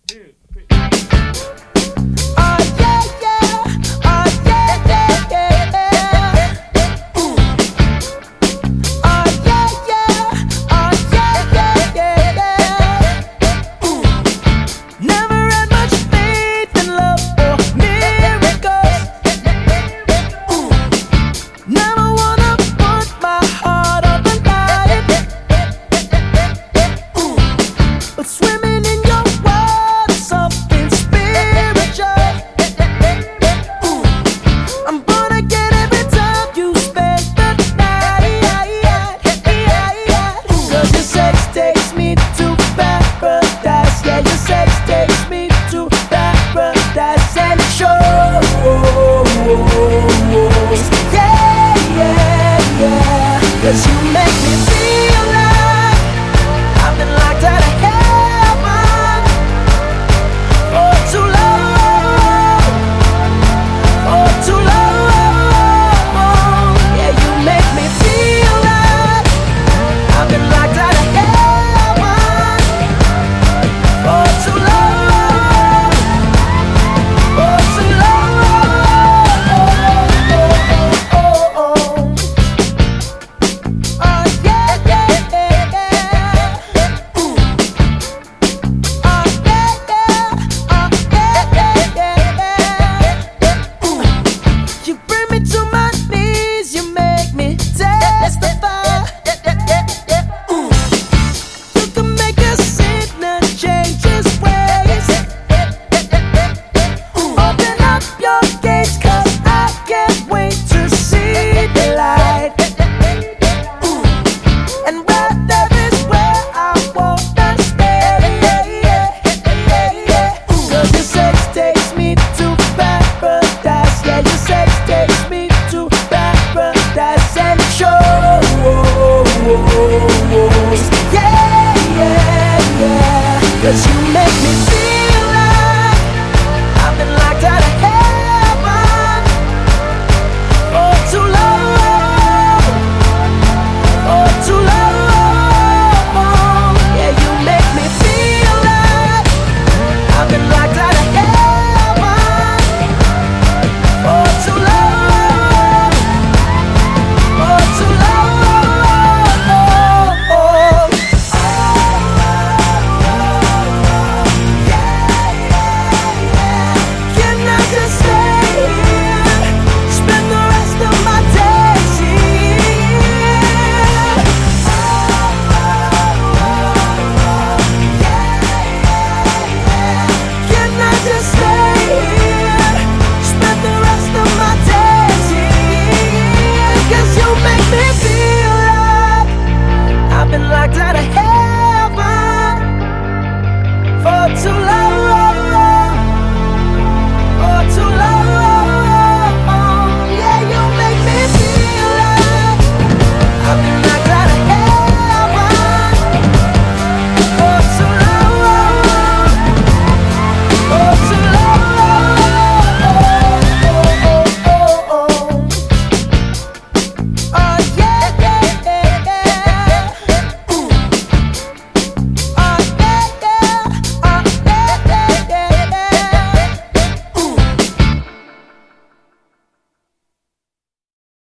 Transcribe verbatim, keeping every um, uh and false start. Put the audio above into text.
two, three. Cause you make me feel like I've been locked out of heaven for too long, for too long. Yeah, you make me feel like I've been locked out of heaven for too long, for too long. Cause you make me